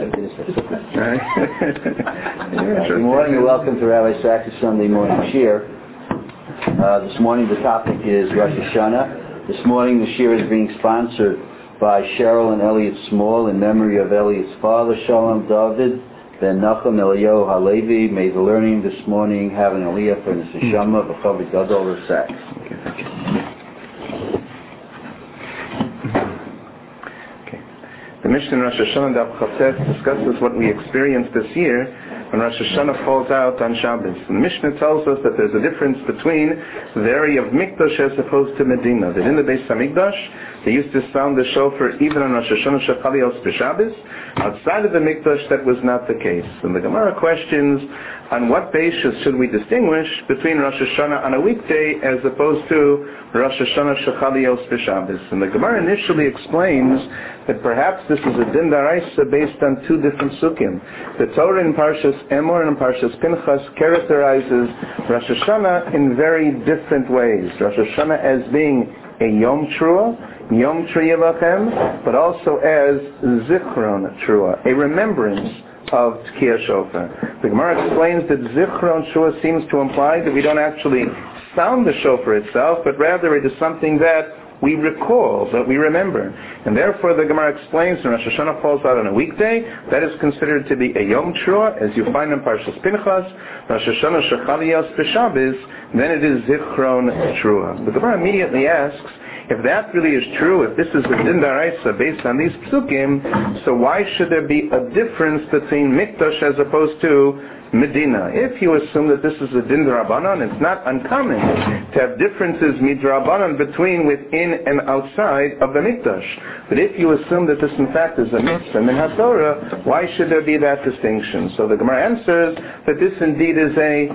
Good morning and welcome to Rabbi Sachs' Sunday morning shir. This morning the topic is Rosh Hashanah. This morning the shir is being sponsored by Cheryl and Elliot Small in memory of Elliot's father, Shalom David Ben Nachum Eliyahu Halevi. May the learning this morning have an aliyah for Neshama B'Chavod Gadol Sachs. The Mishnah in Rosh Hashanah Daf Chatzes discusses what we experienced this year when Rosh Hashanah falls out on Shabbos. And the Mishnah tells us that there's a difference between the area of Mikdash as opposed to Medina. That in the Beis HaMikdash, they used to sound the shofar even on Rosh Hashanah Shechalios B'Shabbos. Outside of the Mikdash, that was not the case. And the Gemara questions, on what basis should we distinguish between Rosh Hashanah on a weekday as opposed to Rosh Hashanah Shechalios B'Shabbos? And the Gemara initially explains that perhaps this is a din daraisa based on two different sukkim. The Torah in Parshas Emor and in Parshas Pinchas characterizes Rosh Hashanah in very different ways. Rosh Hashanah as being a Yom Trua, Yom Triyavachem, but also as Zichron Trua, a remembrance of Tkiyah Shofar. The Gemara explains that Zichron Trua seems to imply that we don't actually sound the shofar itself, but rather it is something that we recall, that we remember. And therefore the Gemara explains when Rosh Hashanah falls out on a weekday, that is considered to be a Yom Trua, as you find in Parshas Pinchas. Rosh Hashanah Shechalios B'Shabbos, then it is Zichron Trua. The Gemara immediately asks, if that really is true, if this is a din daraisa based on these psukim, so why should there be a difference between Mikdash as opposed to Medina? If you assume that this is a din d'Rabbanan, it's not uncommon to have differences midrabanan between within and outside of the Mikdash. But if you assume that this in fact is a mitzvah min haTorah, why should there be that distinction? So the Gemara answers that this indeed is a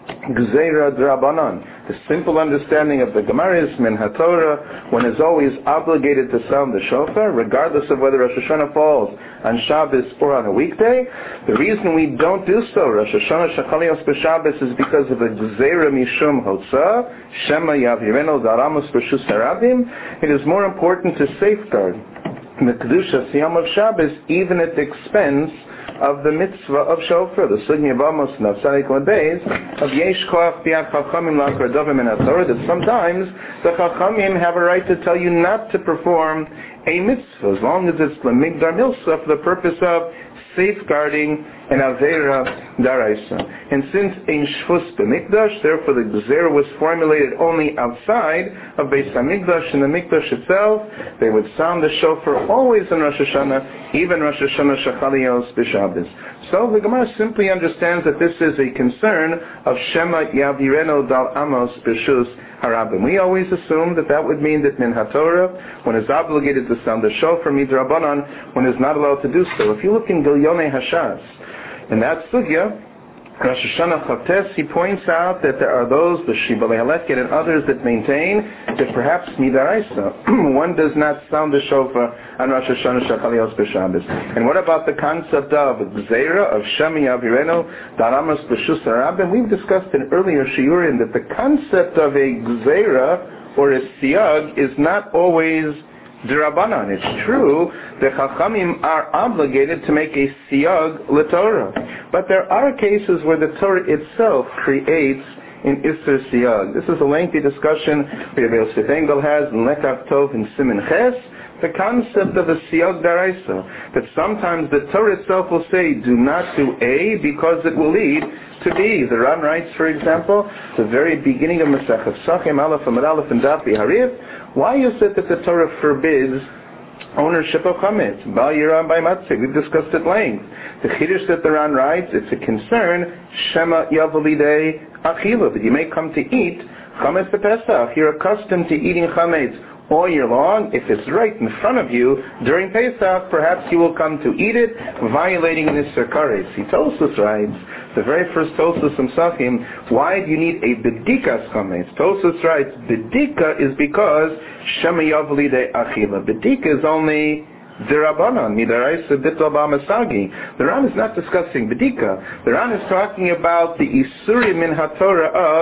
Gzeira d'Rabbanan. The simple understanding of the Gemara is min haTorah, one is always obligated to sound the shofar, regardless of whether Rosh Hashanah falls on Shabbos or on a weekday. The reason we don't do so, Rosh Hashanah Shechalios B'Shabbos, is because of the Gzeira Mishum Hotza, Shema Yavireno Daramos B'Shus Harabim. It is more important to safeguard the Kedusha Siyam of Shabbos, even at the expense of the mitzvah of shofar, the sugya of Amos and of Tzadik Beis, of Yesh Koach Biad Chachamim L'Akar Dovim and HaTorah, that sometimes the Chachamim have a right to tell you not to perform a mitzvah, as long as it's L'Migdar Milsa, for the purpose of safeguarding an Aveira Daraisa. And since Ein Shvus B'Mikdash, therefore the Gzeira was formulated only outside of Beis HaMikdash. In the Mikdash itself, they would sound the shofar always in Rosh Hashanah, even Rosh Hashanah Shechalios B'Shabbos. So the Gemara simply understands that this is a concern of Shema Yavireno Dal Amos B'Shus Harabim. We always assume that that would mean that min haTorah, one is obligated to sound the shofar midrabanan, one is not allowed to do so. If you look in Gilyonei Hashas, in that sugya, Rosh Hashanah Chatzes, he points out that there are those, the Shibalei Haleket and others, that maintain that perhaps midaraisa, one does not sound the shofar on Rosh Hashanah Shechalios B'Shabbos. And what about the concept of Gzeira, of Shemi Yavireno, Daramos B'Shus Harabim? We've discussed in earlier shiurim that the concept of a Gzeira or a Siyag is not always D'Rabbanan. It's true that Chachamim are obligated to make a Siyag l'Torah. But there are cases where the Torah itself creates an Isser Siyag. This is a lengthy discussion Rabbi Yosef Engel has in Lekach Tov in Siman Ches, the concept of a Siyag Daraisa, that sometimes the Torah itself will say, do not do A because it will lead to B. The Ran writes, for example, the very beginning of Masechet Sachim, Aleph Amud Aleph and Daf Harif, why is it that the Torah forbids ownership of chametz? Bal Yiram by Matzeh. We've discussed at length. The Chiddush that the Ran writes, it's a concern, Shema Yavalidei Achila, that you may come to eat chametz Pesach. You're accustomed to eating chametz all year long. If it's right in front of you during Pesach, perhaps you will come to eat it, violating an Isser Kares. He Tosfos writes, the very first Tosfos from Sachim, why do you need a Bedikas chametz? Tosfos writes, Bedika is because Shema Yavalidei Achila. Bedika is only D'Rabbanan, Midaraisa Bittul B'Masagi. The Ran is not discussing Bedika. The Ran is talking about the Isurim min haTorah of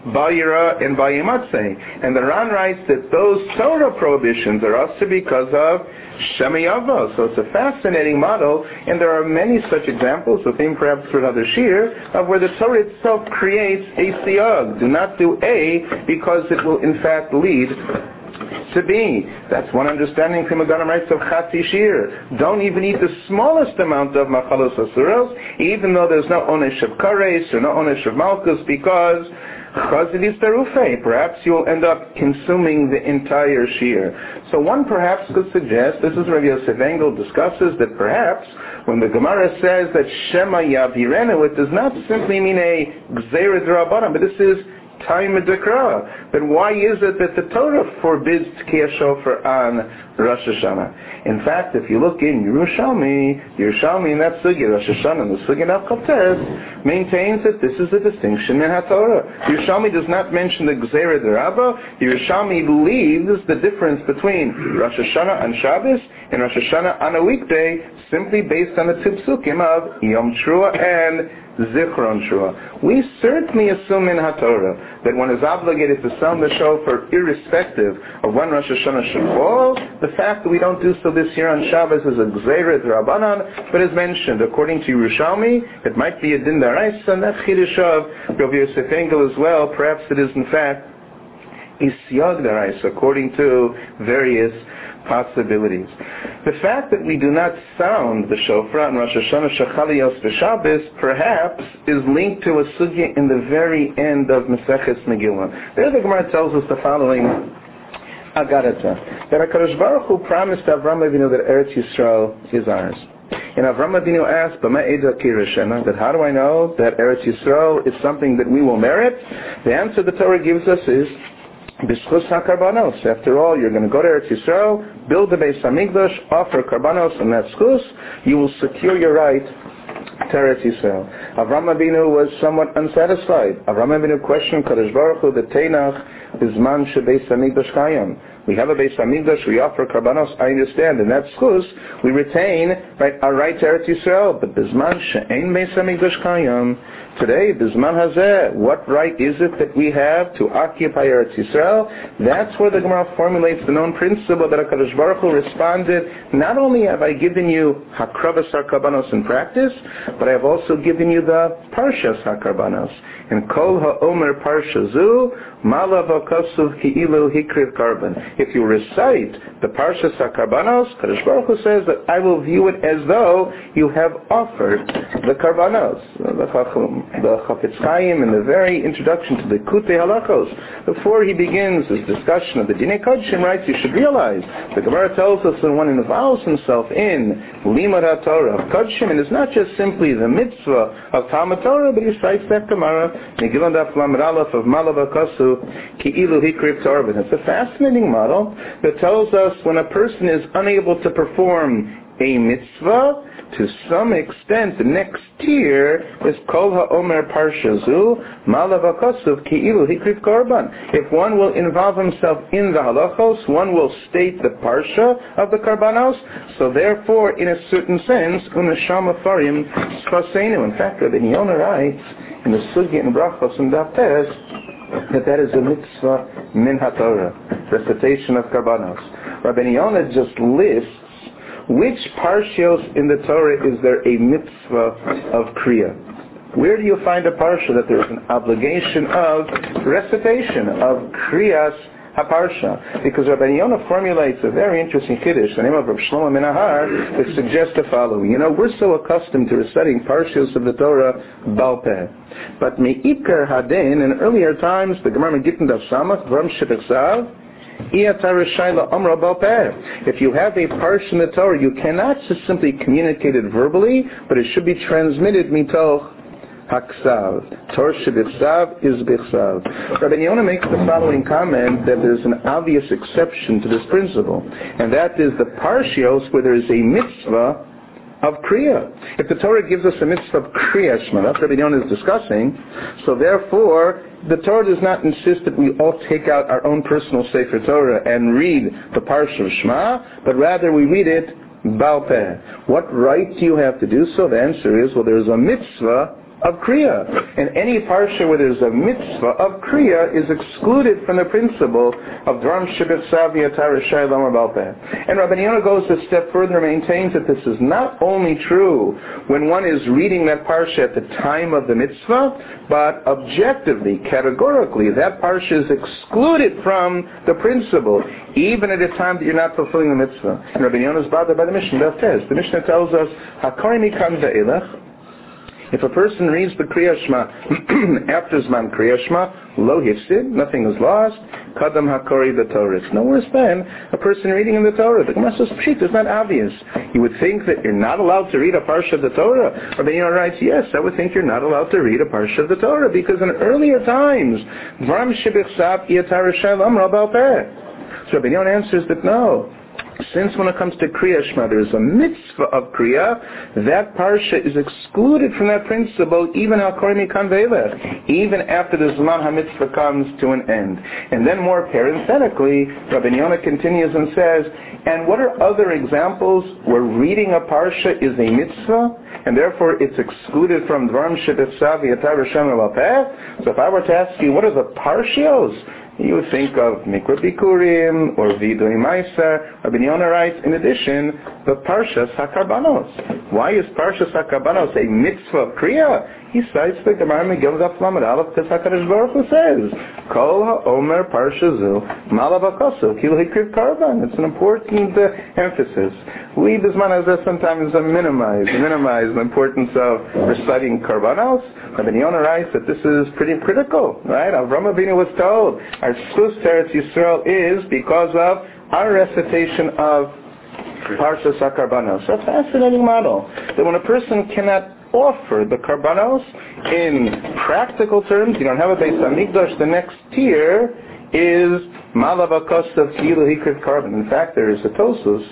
Bayira and Bayimatzeh. And the Ran writes that those Torah prohibitions are also because of Shemayava. So it's a fascinating model, and there are many such examples, the theme perhaps for another shir, of where the Torah itself creates a siyag. Do not do A because it will in fact lead to B. That's one understanding from Meganim writes of Chatzi Shir. Don't even eat the smallest amount of Machalos Asuros, even though there's no Onesh of Kares or no Onesh of Malchus, because perhaps you'll end up consuming the entire shear. So one perhaps could suggest, this is Rabbi Yosef Engel discusses, that perhaps when the Gemara says that Shema Yavirenu, it does not simply mean a Gzeira D'Rabbanan, but this is Time Dekra. But why is it that the Torah forbids Tkiyah Shofar on Rosh Hashanah? In fact, if you look in Yerushalmi in that Sugya, Rosh Hashanah, and the Sugya of Chavtes, maintains that this is a distinction in HaTorah. Yerushalmi does not mention the Gzeira D'Rabba. Yerushalmi leaves the difference between Rosh Hashanah on Shabbos and Rosh Hashanah on a weekday simply based on the two psukim of Yom Teruah and Zichron Shua. We certainly assume in HaTorah that one is obligated to sound the shofar irrespective of when Rosh Hashanah should fall. The fact that we don't do so this year on Shabbos is a Gzeira D'Rabbanan, but as mentioned, according to Yerushalmi, it might be a Din D'Oraisa, and that Chiddush of Rabbi Yosef Engel as well. Perhaps it is in fact a Siyag D'Oraisa, according to various possibilities. The fact that we do not sound the shofar on Rosh Hashanah Shachaliyos v'Shabbos perhaps is linked to a sugya in the very end of Maseches Megillah. There the Gemara tells us the following Agadata, that HaKadosh Baruch Hu promised Avram Avinu that Eretz Yisrael is ours. And Avram Avinu asked, that how do I know that Eretz Yisrael is something that we will merit? The answer the Torah gives us is B'schus HaKarbanos. After all, you're going to go to Eretz Yisrael, build the Beis HaMikdash, offer Karbanos, and that schus, you will secure your right to Eretz Yisrael. Avram Avinu was somewhat unsatisfied. Avram Avinu questioned Kadosh Baruch Hu, the Teinach, Bizman Shebeis HaMikdash Kayam. We have a Beis HaMikdash, we offer Karbanos, I understand, and that schus, we retain our right to Eretz Yisrael, but Bizman She'ein Beis HaMikdash Kayam. Today, Bizman Hazeh, what right is it that we have to occupy Eretz Yisrael? That's where the Gemara formulates the known principle that HaKadosh Baruch Hu responded, not only have I given you Hakravas HaKarbanos in practice, but I have also given you the Parshas HaKarbanos. And Kol HaOmer Parsha Zu, Malav HaKasuv Ki'ilu Hikriv Karban. If you recite the Parshas HaKarbanos, HaKadosh Baruch Hu says that I will view it as though you have offered the Karbanos. The Chafetz Chaim in the very introduction to the Kutei Halachos, before he begins his discussion of the Dinei Kodshim, writes, you should realize, the Gemara tells us that one involves himself in Limud HaTorah of Kodshim, and it's not just simply the mitzvah of Talmud Torah, but he cites that Gemara, Megillah Daf Lamed Aleph of Malav HaKasu, Ki'ilu Hikriv Torah. It's a fascinating model that tells us when a person is unable to perform a mitzvah, to some extent, the next tier is Kol HaOmer Parsha Zu, Malav HaKasuv Ki'ilu Hikriv Korban. If one will involve himself in the halachos, one will state the Parsha of the Karbanos, so therefore, in a certain sense, Unasham Afarim Sfaseinu. In fact, Rabbi Yonah writes in the Sugya in Brachos and Daftes that is a mitzvah min HaTorah, recitation of Karbanos. Rabbi Yonah just lists which parshios in the Torah is there a mitzvah of Kriya. Where do you find a parsha that there is an obligation of recitation, of Kriyas HaParsha? Because Rabbi Yonah formulates a very interesting Kiddush, the name of Rav Shlomo Menahar, that suggests the following. We're so accustomed to reciting parshios of the Torah Baal Peh. But Me'ikar Hadin, in earlier times, the Gemara Gittin Daf Samach, Vram Shepeksav, if you have a parsha in the Torah, you cannot just simply communicate it verbally, but it should be transmitted mitoch haksav. Torah shebichsav is bichsav. Rabbi Yonah makes the following comment that there's an obvious exception to this principle, and that is the parshios where there is a mitzvah of Kriya. If the Torah gives us a mitzvah of Kriya Shema, that's what Rabbi Yonah is discussing, so therefore the Torah does not insist that we all take out our own personal Sefer Torah and read the Parsha of Shema, but rather we read it Baal Peh. What right do you have to do so? The answer is, well, there is a mitzvah of Kriya. And any parsha where there's a mitzvah of Kriya is excluded from the principle of Dvarim Shebitzav Yatar Rishai Lamar Baal Peh. And Rabbi Yonah goes a step further and maintains that this is not only true when one is reading that parsha at the time of the mitzvah, but objectively, categorically, that parsha is excluded from the principle, even at a time that you're not fulfilling the mitzvah. And Rabbi Yonah is bothered by the Mishnah. That says, the Mishnah tells us, Hakari Mikan Ve'elech, if a person reads the Kriya Shema after Zman Kriya Shema, lo hifsid, nothing is lost, kadam hakori the Torah. It's no worse than a person reading in the Torah. The Gemara says, pshit, it's not obvious. You would think that you're not allowed to read a parsha of the Torah. Rabbi Yonah writes, yes, I would think you're not allowed to read a parsha of the Torah, because in earlier times, Dvarim Shebichsav Yatar Rishai Lamar Baal Peh. So Rabbi Yonah answers that no. Since when it comes to Kriya Shema, there is a mitzvah of Kriya, that parsha is excluded from that principle, even even after the Zman HaMitzvah comes to an end. And then more parenthetically, Rabbi Yonah continues and says, and what are other examples where reading a parsha is a mitzvah, and therefore it's excluded from Dvarim Shebitzav Yatar Rishai Lamar Baal Peh? So if I were to ask you, what are the parshios? You would think of Mikra Bikurim or Vidui Meiser. Rabbi Yonah writes, in addition, the Parshas HaKarbanos. Why is Parshas HaKarbanos a mitzvah of Kriya? He cites the Gemara Megillah Daf Lamed Aleph, because HaKadosh Baruch Hu says, Kol HaOmer Parsha Zu Malav HaKosu Kil Hikriv Karban. It's an important emphasis. We, Bisman Hazeh, sometimes minimize the importance of reciting Karbanos. Rabbi Yonah writes that this is pretty critical, right? Avraham Avinu was told, our Tzus Teretz Yisrael is because of our recitation of Parshas HaKarbanos. That's a fascinating model, that when a person cannot offer the Karbanos in practical terms, you don't have a Beis HaMikdash, the next tier is Malav HaKosav Kilu Hikriv Karban. In fact, there is a Tosus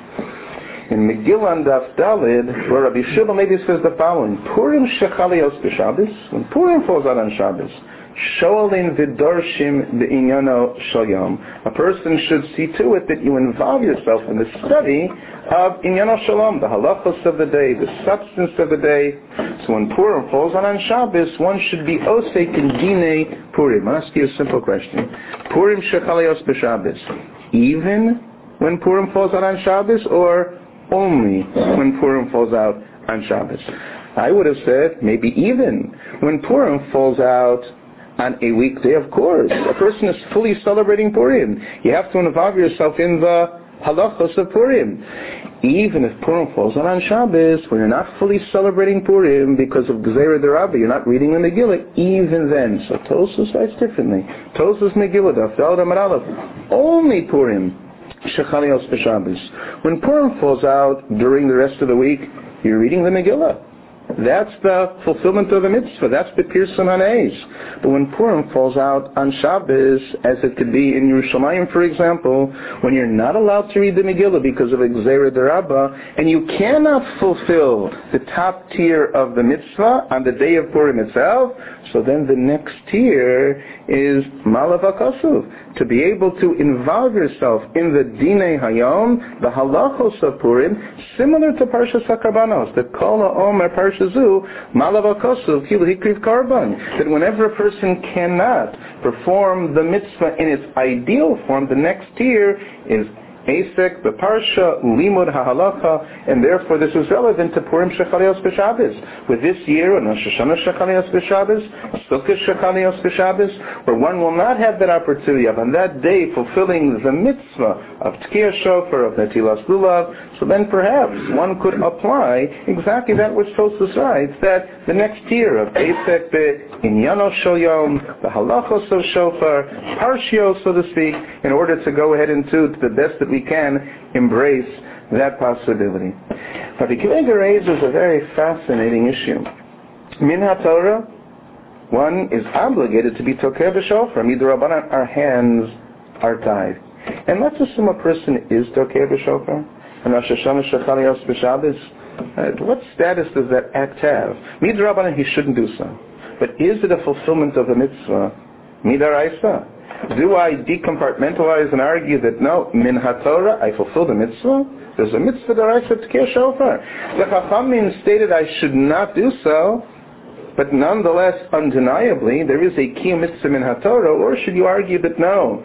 in Megillah Daf Dalid, where Rabbi Shua maybe says the following: Purim shechalios b'Shabbos. When Purim falls out on Shabbos, shoalin v'dorshim b'inyano shel yom. A person should see to it that you involve yourself in the study of inyano shalom, the halachos of the day, the substance of the day. So when Purim falls out on Shabbos, one should be osek in dinei Purim. I'll ask you a simple question: Purim shechalios b'Shabbos, even when Purim falls out on Shabbos, or only when Purim falls out on Shabbos? I would have said maybe even when Purim falls out on a weekday, of course. A person is fully celebrating Purim. You have to involve yourself in the halachos of Purim. Even if Purim falls out on Shabbos, when you're not fully celebrating Purim because of Gzeira D'Rabba, you're not reading the Megillah, even then. So Tosus writes differently. Tosus Megillah, Daf Daled Amud Aleph, only Purim shechalios b'Shabbos. When Purim falls out during the rest of the week, you're reading the Megillah. That's the fulfillment of the mitzvah. That's the Pirsun HaNeis. But when Purim falls out on Shabbos, as it could be in Yerushalayim, for example, when you're not allowed to read the Megillah because of Gzeira D'Rabba, and you cannot fulfill the top tier of the mitzvah on the day of Purim itself, so then the next tier is Malav HaKosuv, to be able to involve yourself in the Dinei Hayom, the halachos of Purim, similar to Parshas HaKarbanos, the Kol HaOmer Parsha Zu Malav HaKosuv Kil Hikriv Karban, that whenever a person cannot perform the mitzvah in its ideal form, the next tier is Asek, the Parsha, Limud HaHalacha, and therefore this is relevant to Purim Shechalios B'Shabbos. With this year, Rosh Hashanah Shechalios B'Shabbos, Sukkot Shechalios B'Shabbos, where one will not have that opportunity of on that day fulfilling the mitzvah of Tkiyah Shofar, of Netilas Lulav, so then perhaps one could apply exactly that which Tosus writes, that the next tier of Asek B'inyano Shel Yom, the Halachos of Shofar, Parshio, so to speak, in order to go ahead and do to the best that we can embrace that possibility. But the Kilega raises a very fascinating issue. Min HaTorah, one is obligated to be Tokeh B'Shofar. Midrabanan, our hands are tied. And let's assume a person is Tokeh B'Shofar, and Rosh Hashanah Shechalios B'Shabbos. What status does that act have? Midrabanan, he shouldn't do so. But is it a fulfillment of the mitzvah? Midaraisa. Do I decompartmentalize and argue that no, min haTorah, I fulfill the mitzvah? There's a mitzvah that I said Tkiyah Shofar. The Chachamim stated I should not do so. but nonetheless, undeniably, there is a kiyum mitzvah min haTorah, or should you argue that no?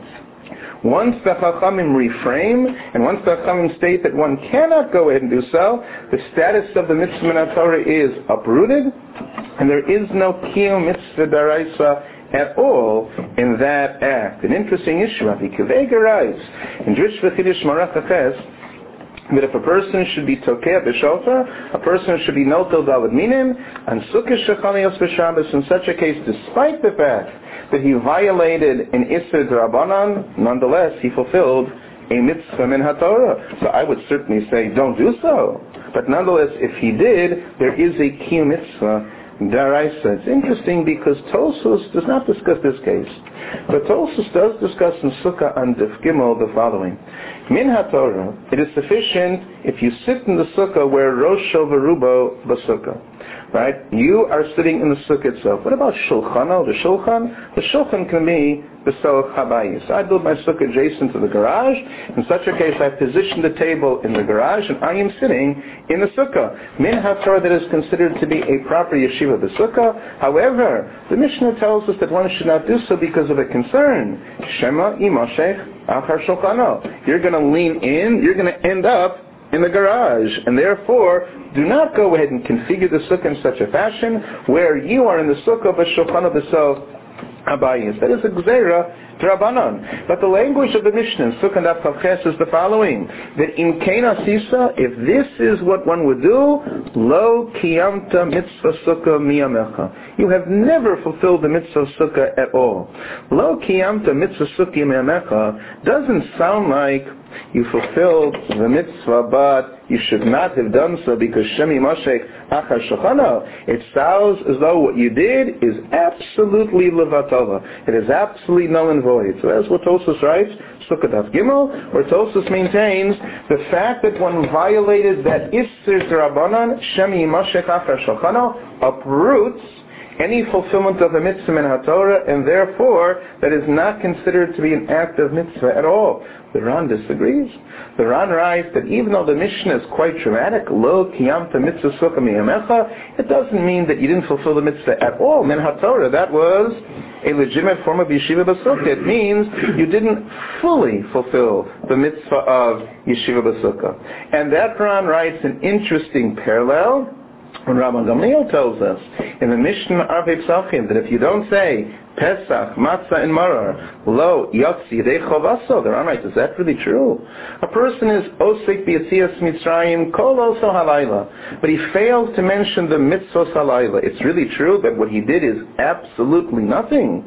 Once the Chachamim reframe, and once the Chachamim state that one cannot go ahead and do so, the status of the mitzvah min haTorah is uprooted, and there is no kiyum mitzvah daraisa at all in that act. An interesting issue, Rabbi Kivega writes, in Drush V'Chidush Marach Ches, that if a person should be tokeh b'shofar, a person should be notel daled minim, and sukkah shechanios b'Shabbos, in such a case, despite the fact that he violated an Isser D'Rabbanan, nonetheless, he fulfilled a mitzvah min haTorah. So I would certainly say, don't do so. But nonetheless, if he did, there is a kiyum mitzvah daraisa. It's interesting because Tosfos does not discuss this case. But Tosfos does discuss in Sukkah on Daf Gimel the following. Min haTorah, it is sufficient if you sit in the Sukkah where Rosho v'Rubo b'Sukkah. Right? You are sitting in the sukkah itself. What about shulchano? The shulchan can be b'sel chabayis. I build my sukkah adjacent to the garage. In such a case, I position the table in the garage, and I am sitting in the sukkah. Min haTorah, that is considered to be a proper yeshiva of the sukkah. However, the Mishnah tells us that one should not do so because of a concern. Shema imashech achar shulchano. You're going to lean in. You're going to end up in the garage, and therefore do not go ahead and configure the sukkah in such a fashion where you are in the sukkah b'shulchan b'sel abayis. That is a gzeira d'Rabbanan. But the language of the Mishnah in Sukkah Daf Chavches is the following: that in Kena Sisa, if this is what one would do, lo kiyamta mitzvah sukkah miyamecha. You have never fulfilled the mitzvah sukkah at all. Lo kiyamta mitzvah sukkah miyamecha doesn't sound like you fulfilled the mitzvah, but you should not have done so because Shemi Mashek Achar Shulchano. It sounds as though what you did is absolutely levatala. It is absolutely null and void. So that's what Tosfos writes, Sukkah Daf Gimel, where Tosfos maintains the fact that one violated that Isser D'Rabbanan, Shemi Mashek Achar Shulchano, uproots any fulfillment of a mitzvah min haTorah, and therefore that is not considered to be an act of mitzvah at all. The Ran disagrees. The Ran writes that even though the Mishnah is quite dramatic, lo kiyamta mitzvah sukkah miyamecha, it doesn't mean that you didn't fulfill the mitzvah at all. Min haTorah, that was a legitimate form of yeshiva b'sukkah. It means you didn't fully fulfill the mitzvah of yeshiva b'sukkah. And that Ran writes an interesting parallel when Rabban Gamliel tells us in the Mishnah Arvei Psachim that if you don't say Pesach, Matzah, and Marar, Lo, Yotzi, Yedei Chovaso, the Ran writes, is that really true? A person is Osek B'Yetzias Mitzrayim, Kol Oso Halayla, but he fails to mention the Mitzvos Halayla. It's really true that what he did is absolutely nothing.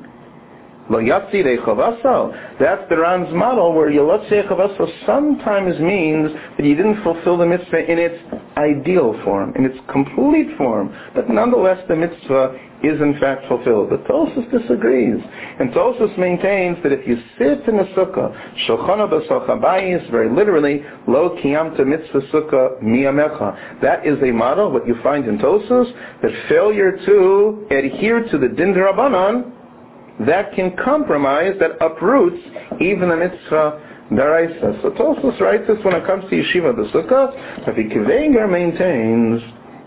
Lo Yotzi Yedei Chovaso. That's the Ran's model, where Yotzi Yedei Chovaso sometimes means that you didn't fulfill the mitzvah in its ideal form, in its complete form, but nonetheless the mitzvah is in fact fulfilled. But Tosfos disagrees, and Tosfos maintains that if you sit in the sukkah, shulchana b'sel chabayis, very literally, lo kiyamta mitzvah sukkah miyamecha. That is a model, what you find in Tosfos, that failure to adhere to the din d'Rabbanan, that can compromise, that uproots even the mitzvah daraisa. So Tosfos writes this when it comes to yeshiva b'sukkah. Rabbi Kiveger maintains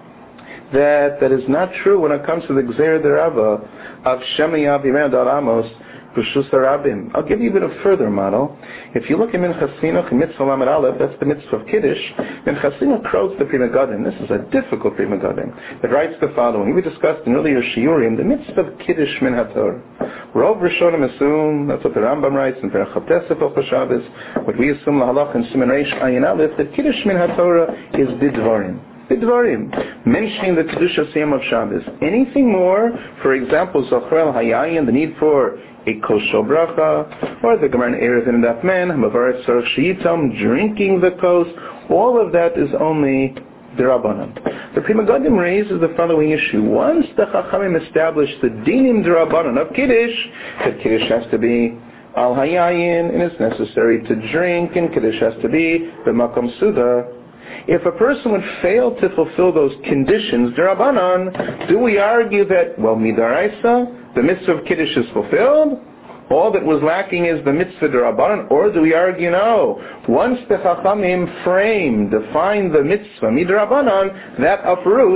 that is not true when it comes to the Gzeir D'Rabba of Shemi Avimer Dal Amos B'Shus Harabim. I'll give you a bit of further model. If you look at Minchas Chinuch, Mitzvah Lamed Aleph, that's the mitzvah of Kiddush, Minchas Chinuch quotes the Pri Megadim. This is a difficult Pri Megadim that writes the following. We discussed in earlier Shiurim the mitzvah of Kiddush min haTorah. Rov Rishonim assume, that's what the Rambam writes in Perach Chavtesef of Shabbos, what we assume Lahalach and Siman Reish Ayin Aleph, that Kiddush min haTorah is Bidvarim. Bidvarim, mentioning the Kedusha Siyam of Shabbos. Anything more, for example, Zocher Hayayin, the need for a kosher bracha, or the Gemara in Erev in Daf Men, Hamavar Tzarech Sheyitam, drinking the kos, all of that is only D'Rabbanan. The Pri Megadim raises the following issue. Once the Chachamim established the dinim D'Rabbanan of Kiddush, that Kiddush has to be Al Hayayin, and it's necessary to drink, and Kiddush has to be B'Makom Suda. If a person would fail to fulfill those conditions, D'Rabbanan, do we argue that, well, Midaraisa, the mitzvah of Kiddush is fulfilled? All that was lacking is the mitzvah D'Rabbanan? Or do we argue, no, once the Chachamim defined the mitzvah Midrabbanan, that uproots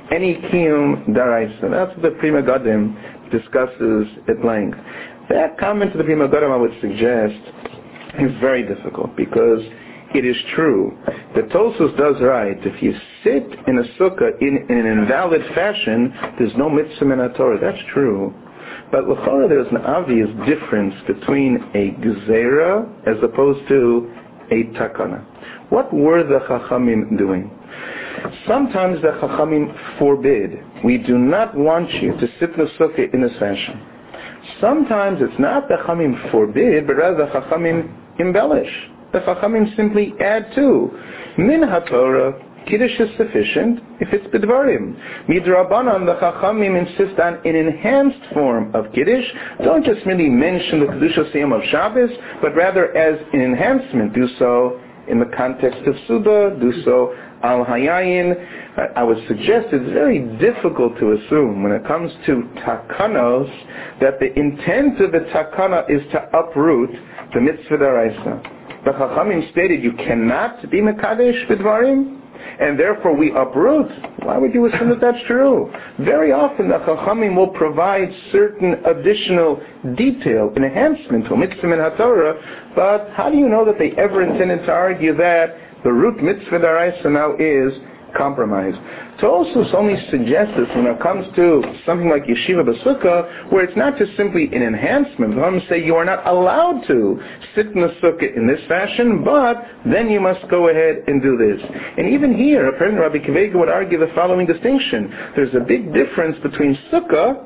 any kiyum daraisa. That's what the Pri Megadim discusses at length. That comment to the Pri Megadim, I would suggest, is very difficult, because it is true that Tosfos does right. If you sit in a sukkah in an invalid fashion, there's no mitzvah min haTorah. That's true. But l'chora, there's an obvious difference between a gezerah as opposed to a takana. What were the Chachamim doing? Sometimes the Chachamim forbid. We do not want you to sit in the sukkah in this fashion. Sometimes it's not the Chachamim forbid, but rather the Chachamim embellish. The Chachamim simply add to. Min haTorah, Kiddush is sufficient if it's bidvarim. Midrabanan, the Chachamim insist on an enhanced form of Kiddush. Don't just merely mention the Kedushas Yom of Shabbos, but rather as an enhancement. Do so in the context of Suda, do so al hayayin. I would suggest it's very difficult to assume when it comes to takanos that the intent of the takana is to uproot the mitzvah daraisa. The Chachamim stated you cannot be mekadesh bidvarim, and therefore we uproot. Why would you assume that that's true? Very often the Chachamim will provide certain additional detail, enhancement to mitzvah min haTorah, but how do you know that they ever intended to argue that the root mitzvah daraisa now is compromised? Tosfos only suggests this when it comes to something like yeshiva b'sukkah, where it's not just simply an enhancement. The Chachamim say you are not allowed to sit in the sukkah in this fashion, but then you must go ahead and do this. And even here, apparently Rabbi Akiva Eiger would argue the following distinction. There's a big difference between sukkah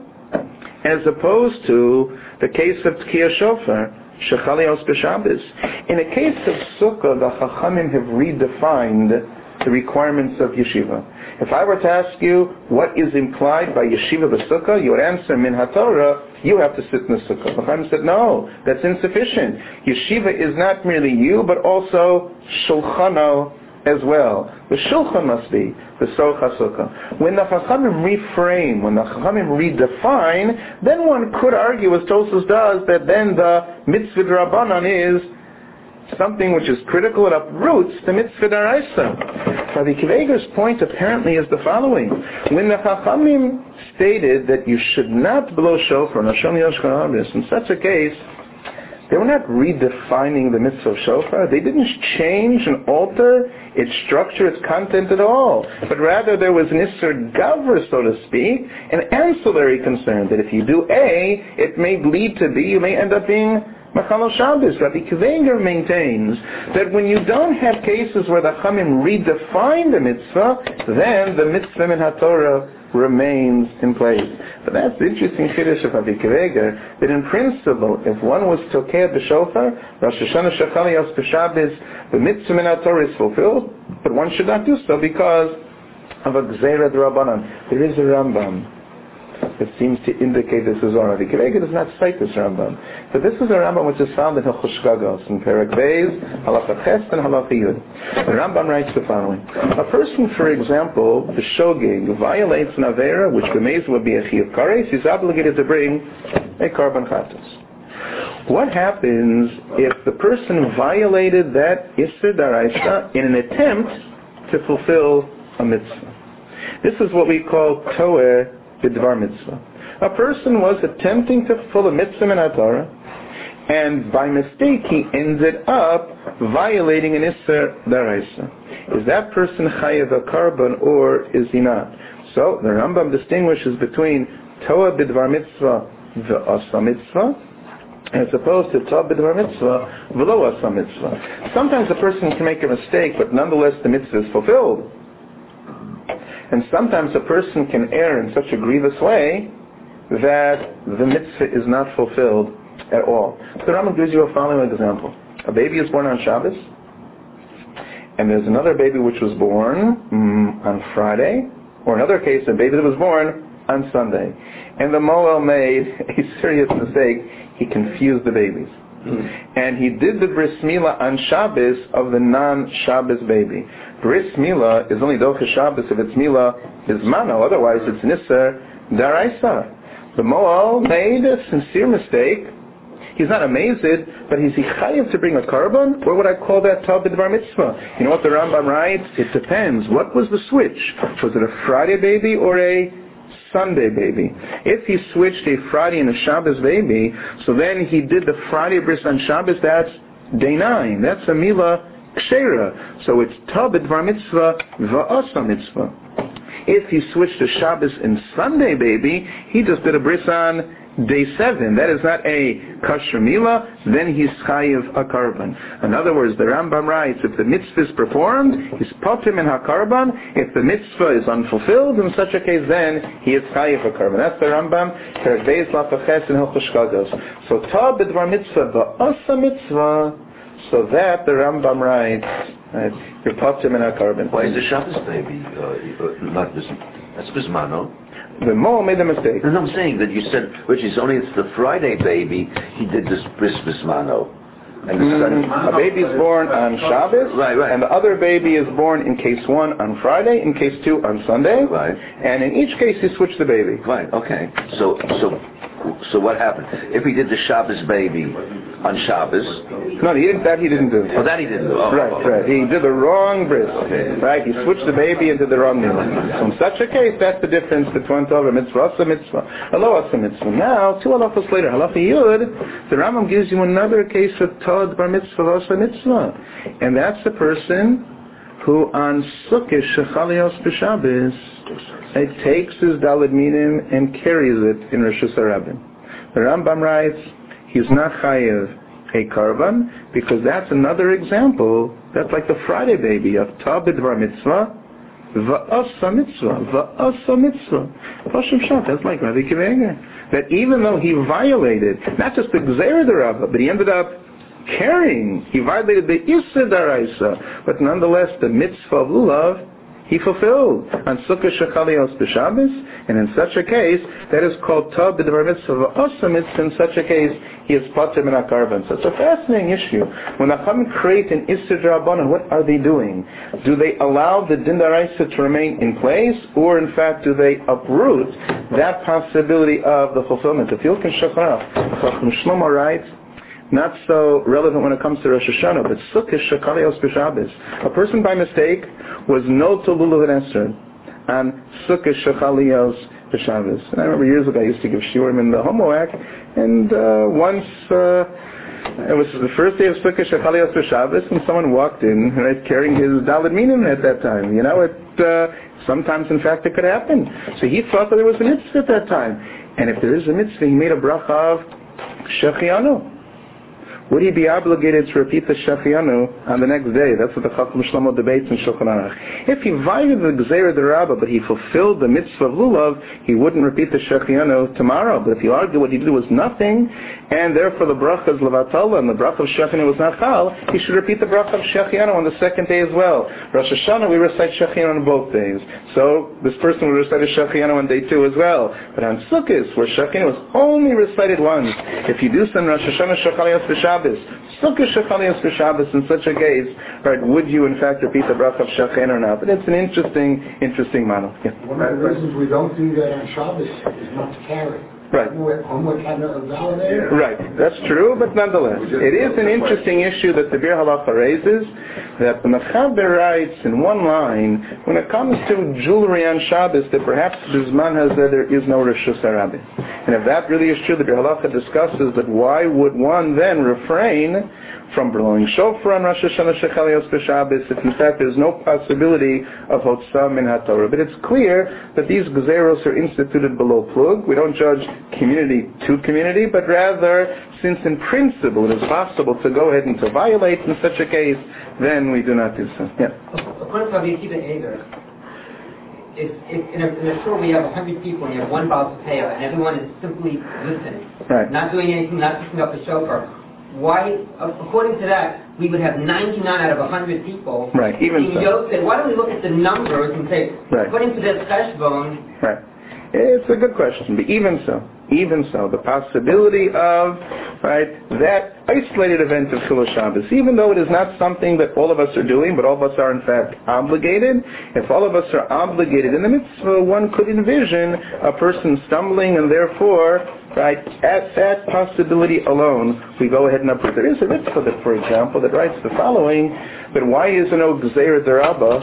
as opposed to the case of Tkiyah Shofar, Shechalios b'Shabbos. In a case of sukkah, the Chachamim have redefined the requirements of yeshiva. If I were to ask you what is implied by yeshiva b'sukkah, you would answer min haTorah, you have to sit in the sukkah. The Chachamim said, no, that's insufficient. Yeshiva is not merely you, but also shulchano as well. The shulchan must be the socha sukkah. When the Chachamim reframe, when the Chachamim redefine, then one could argue, as Tosfos does, that then the mitzvah d'Rabbanan is something which is critical, it uproots the mitzvah daraisa. Rabbi Akiva Eiger's point apparently is the following. When the Chachamim stated that you should not blow shofar, in such a case, they were not redefining the mitzvah of shofar. They didn't change and alter its structure, its content at all. But rather there was an isser gavra, so to speak, an ancillary concern that if you do A, it may lead to B, you may end up being Machalo Shabbos. Rabbi Akiva Eiger maintains that when you don't have cases where the Chachamim redefine the mitzvah, then the mitzvah min haTorah remains in place. But that's the interesting chiddush of Rabbi Akiva Eiger, that in principle, if one was tokeh b'shofar, Rosh Hashanah Shechalios b'Shabbos, the mitzvah min haTorah is fulfilled, but one should not do so because of a gzeira d'Rabbanan. There is a Rambam that seems to indicate this is Rabbi Akiva Eiger does not cite this Rambam, but this is a Rambam which is found in Hilchos Shgagos, in Perek Beis, Halacha Ches and Halacha Yud. The Rambam writes the following: a person, for example, the shogeg, violates an avera which b'meiz would be a chiyuv kares, he's obligated to bring a korban chatos. What happens if the person violated that isser daraisa in an attempt to fulfill a mitzvah? This is what we call toeh b'dvar mitzvah. A person was attempting to fulfill a mitzvah min haTorah, and by mistake he ended up violating an isser daraisa. Is that person chayav a korban or is he not? So the Rambam distinguishes between toeh b'dvar mitzvah v'asa mitzvah as opposed to toeh b'dvar mitzvah v'lo asa mitzvah. Sometimes a person can make a mistake, but nonetheless the mitzvah is fulfilled. And sometimes a person can err in such a grievous way that the mitzvah is not fulfilled at all. So the Rambam gives you a following example. A baby is born on Shabbos, and there's another baby which was born on Friday, or another case, a baby that was born on Sunday. And the Moel made a serious mistake. He confused the babies. And he did the bris milah on Shabbos of the non-Shabbos baby. Bris milah is only doche Shabbos if it's milah bismano, otherwise it's nisser daraisa. The Moel made a sincere mistake He's not amazed, but is he chayiv to bring a korban? Or would I call that Tov B'Dvar Mitzvah? You know what the Rambam writes? It depends. What was the switch? Was it a Friday baby or a Sunday baby? If he switched a Friday and a Shabbos baby, so then he did the Friday bris on Shabbos, that's day 9. That's a Mila Kshera. So it's Tov B'Dvar Mitzvah Va'asa Mitzvah. If he switched a Shabbos and Sunday baby, he just did a bris on day 7. That is not a kosher mila, then he's chayiv a karban. In other words, the Rambam writes, if the mitzvah is performed, he's potim in ha-karban. If the mitzvah is unfulfilled, in such a case, then he is chayiv a karban. That's the Rambam, Perek Beis Lafaches in Hilchos Shkados. So, Tov B'Dvar Mitzvah, Va'asa Mitzvah, so that the Rambam writes, you're potim in ha-karban. Why is the Shabbos baby not this? That's bismano. The Mo made a mistake. And I'm saying that you said, which is only it's the Friday baby, he did this bris bismano. And the Sunday, a baby is born on Shabbos, right. And the other baby is born in case 1 on Friday, in case 2 on Sunday, right. And in each case he switched the baby. Right, okay. So what happened? If he did the Shabbos baby on Shabbos... No, he didn't do. Oh, that he didn't do. Right. He did the wrong bris. Okay. Right, he switched the baby into the wrong mitzvah. So in such a case, that's the difference between Tov Mitzvah, Asa Mitzvah, Alo Asa Mitzvah. Now, 2 halachos later, halacha Yud, the Rambam gives you another case of Tov Bar Mitzvah, Asa Mitzvah. And that's the person who on Sukkot Shechalios B'Shabbos, it takes his Daled Minim and carries it in Rosh Hashanah. The Rambam writes, he's not chayiv a karban, because that's another example. That's like the Friday baby of Tov B'Dvar Mitzvah, Va'asa Mitzvah. Pashim Shat, that's like Rabbi Akiva Eiger. That even though he violated, not just the Gzeir D'Rabba, but he ended up carrying, he violated the Issa D'Araisa, but nonetheless the Mitzvah of Lulav, he fulfilled on Sukkot Shechalios B'Shabbos, and in such a case, that is called Tov B'Dvar Mitzvah Va'asa Mitzvah. In such a case, he is Potem in HaKarban. So it's a fascinating issue. When the Chachamim create an Issa D'Rabbanan, what are they doing? Do they allow the Din D'Araisa to remain in place, or in fact do they uproot that possibility of the fulfillment? If you look in Shacharach, Chacham Shlomo writes, not so relevant when it comes to Rosh Hashanah, but Sukkot Shechalios B'Shabbos. A person by mistake was no to Lulav and Esrog on Sukkot Shechalios B'Shabbos. And I remember years ago I used to give shiurim in the Homoac, and once it was the first day of Sukkot Shechalios B'Shabbos, and someone walked in, right, carrying his Daled Minim at that time. You know, sometimes in fact it could happen. So he thought that there was a mitzvah at that time. And if there is a mitzvah, he made a bracha of Shechianu. Would he be obligated to repeat the Shechianu on the next day? That's what the Chacham Shlomo debates in Shulchan Aruch. If he violated the Gzeir D'Rabba, but he fulfilled the mitzvah of Lulav, he wouldn't repeat the Shechianu tomorrow. But if you argue what he did was nothing, and therefore the bracha is Levatala, and the bracha of Shechianu was not Chal, he should repeat the bracha of Shechianu on the second day as well. Rosh Hashanah, we recite Shechianu on both days. So this person would recite a Shechianu on day 2 as well. But on Sukkot, where Shechianu was only recited once, if you do some Rosh Hashanah Shechalios B'Shabbos, Sukkot Shechalios B'Shabbos, in such a case, right, would you in fact repeat the bracha of Shechianu or not? But it's an interesting model. Yeah. One of the reasons we don't do that on Shabbos is not to carry. Right. Right. That's true, but nonetheless, it is an interesting issue that the Bir Halacha raises, that the Mechaber writes in one line, when it comes to jewelry on Shabbos, that perhaps Bizman has said there is no Reshus HaRabbi. And if that really is true, the Bir Halacha discusses that why would one then refrain from blowing shofar on Rosh Hashanah Shechalios B'Shabbos if in fact there's no possibility of Hotzah Min HaTorah. But it's clear that these Gezeros are instituted below plug. We don't judge community to community, but rather, since in principle it is possible to go ahead and to violate in such a case, then we do not do so. Yeah. According to Rabbi Akiva Eiger, if in a shul we have 100 people and you have one Baal Tzpeya and everyone is simply listening, right, not doing anything, not picking up the shofar, why, according to that, we would have 99 out of 100 people. Right, even so. Why don't we look at the numbers and say, right, according to this cheshbon? Right. It's a good question, but even so, Even so, the possibility of that isolated event of Chilul Shabbos, even though it is not something that all of us are doing, but all of us are in fact obligated, if all of us are obligated in the mitzvah, one could envision a person stumbling, and therefore, at that possibility alone, we go ahead and uproot. There is a mitzvah that, for example, that writes the following, that why is there no Gzeira D'Rabba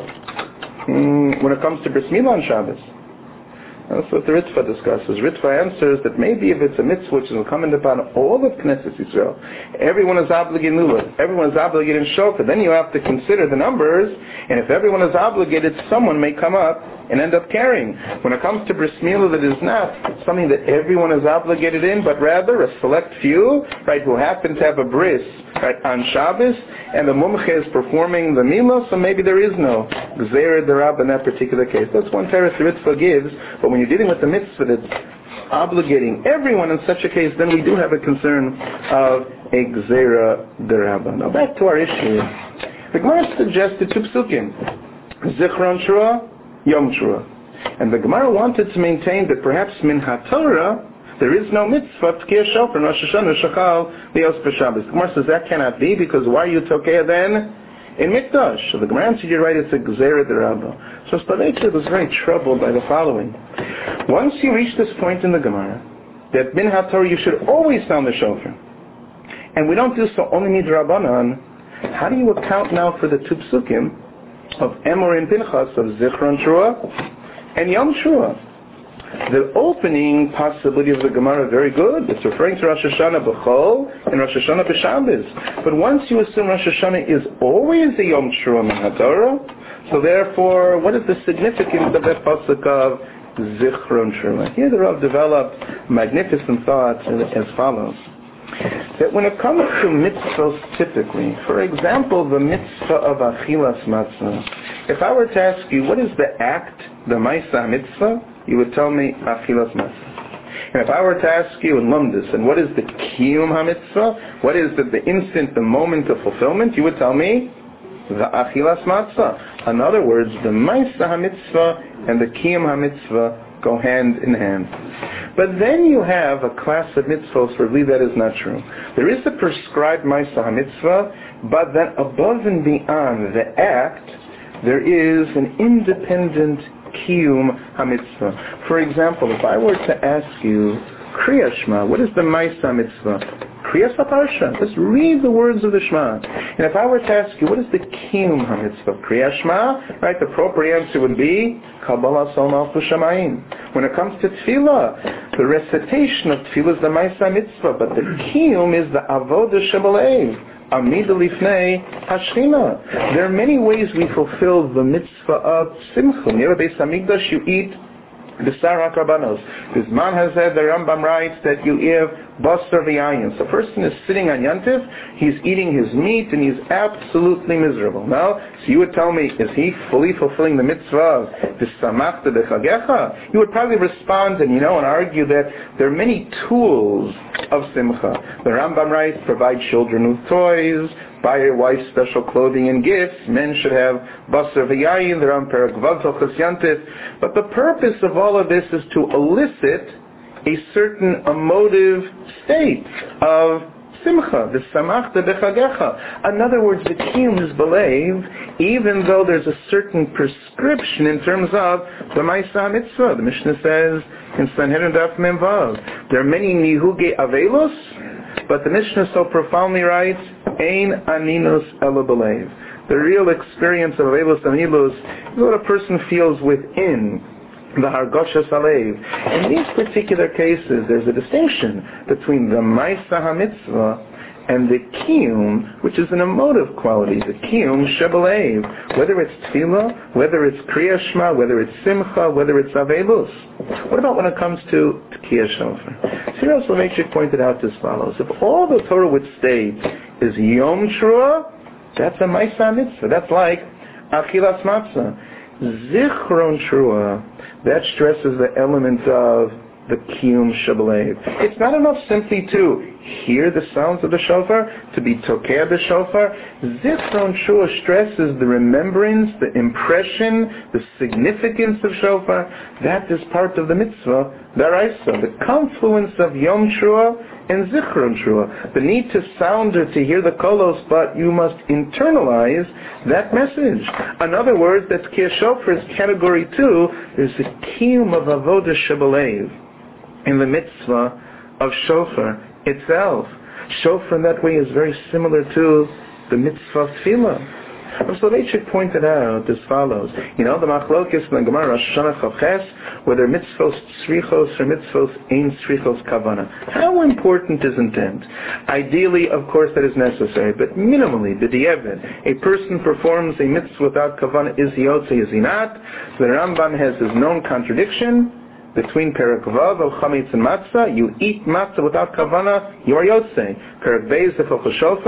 when it comes to Bris Milah on Shabbos? That's what the Ritva discusses. Ritva answers that maybe if it's a mitzvah which is incumbent upon all of Knesset Yisrael, everyone is obligated in Lulav, everyone is obligated in Shofar, then you have to consider the numbers, and if everyone is obligated, someone may come up and end up carrying. When it comes to Bris Milah, that is not something that everyone is obligated in, but rather a select few, who happen to have a bris, on Shabbos, and the mumche is performing the milah, so maybe there is no Gzeira D'Rabba in that particular case. That's one teretz the Ritva gives, but when you're dealing with the mitzvah that's obligating everyone in such a case, then we do have a concern of a Gzeira D'Rabba. Now back to our issue. The Gemara suggested two psukim, Zichron Shura, Yom Shura. And the Gemara wanted to maintain that perhaps min HaTorah, there is no mitzvah Tkiyah Shofar, Rosh Hashanah, Shachal, Lios B'Shabbos. The Gemara says that cannot be, because why are you Tokeh then in Mikdash? So the Gemara answered, you're right, it's a Gzeira D'Rabba. So Slaveitzah was very troubled by the following. Once you reach this point in the Gemara, that min HaTorah you should always sound the Shofar, and we don't do so only midrabanan, how do you account now for the two psukim of Emor and Pinchas, of Zichron Shura and Yom Shura? The opening possibility of the Gemara, very good. It's referring to Rosh Hashanah B'chol and Rosh Hashanah B'Shabbos. But once you assume Rosh Hashanah is always a Yom Shura min HaTorah, so therefore, what is the significance of that pasuk of Zichron Shura? Here the Rav developed magnificent thoughts as follows. That when it comes to mitzvahs typically, for example, the mitzvah of Achilas Matzah, if I were to ask you, what is the act, the Maisa mitzvah, you would tell me Achilas Matzah. And if I were to ask you in Lumdus, and what is the Kiyum HaMitzvah, what is the instant, the moment of fulfillment, you would tell me the Achilas Matzah. In other words, the Maisa HaMitzvah and the Kiyum HaMitzvah go hand in hand. But then you have a class of mitzvahs where that is not true. There is a prescribed Maisa HaMitzvah, but then above and beyond the act, there is an independent Kiyum HaMitzvah. For example, if I were to ask you, Kriya Shema, what is the Maisa Mitzvah? Kriya Parsha. Let's read the words of the Shema. And if I were to ask you, what is the Kiyum HaMitzvah? Kriya Shema, the proper answer would be Kabbalah Sol Malchus Shamayim. When it comes to Tefillah, the recitation of Tefillah is the Maisa Mitzvah, but the Kiyum is the Avodah Shebalev. Amida Lifnei Hashchina. There are many ways we fulfill the mitzvah of Simcha. Near the Beis Hamikdash you eat B'sar HaKarbanos. This man has said, the Rambam writes that you eat Basar V'yayin. So a person is sitting on Yantif, he's eating his meat, and he's absolutely miserable. Now, so you would tell me, is he fully fulfilling the mitzvah of V'samachta B'chagecha? You would probably respond and argue that there are many tools of Simcha. The Rambam writes, provide children with toys, buy your wife special clothing and gifts. Men should have Basar V'yayin, they're on Perek Vav Hilchos Yantif. But the purpose of all of this is to elicit a certain emotive state of Simcha, the Samachta B'chagecha. In other words, the Kiyum is believed, even though there's a certain prescription in terms of the Maisa Mitzvah. The Mishnah says in Sanhedrin Daf Mem Vav, there are many Nihuge Avelos, but the Mishnah so profoundly writes, Ein Aninus Ela B'leiv. The real experience of Avelos and Anilos is what a person feels within the Hargosha Salev. In these particular cases, there's a distinction between the Maisa HaMitzvah and the Kiyum, which is an emotive quality, the Kiyum Shebalev. Whether it's Tefillah, whether it's Kriya Shema, whether it's Simcha, whether it's Avelus. What about when it comes to Tkiyah Shofar? Sirah Soloveitchik pointed out as follows. If all the Torah would state is Yom Shua, that's a Maisa Mitzvah. That's like Achilas Matzah. Zichron Shua, that stresses the element of the Kiyum Shabalev. It's not enough simply to hear the sounds of the shofar, to be tokeh the shofar. Zichron Shua stresses the remembrance, the impression, the significance of shofar. That is part of the mitzvah, daraisa, the confluence of Yom Shua and Zichron Shua. The need to sound or to hear the kolos, but you must internalize that message. In other words, that Tkiyah Shofar is category 2. There's a kiyum of avodah shabalev in the mitzvah of shofar itself. Shofar in that way is very similar to the mitzvah of tefillah. Soloveitchik pointed out as follows. The machlokes in the Gemara Rosh Hashanah Chavches, whether mitzvos tzrichos or mitzvos ein tzrichos kavana. How important is intent? Ideally, of course, that is necessary, but minimally, b'di'evet, a person performs a mitzvah without kavana, is he yotze, is he not? The Rambam has his known contradiction between Perek Vav of Chametz and Matzah. You eat matzah without kavana, you are yotze. Perek Beis of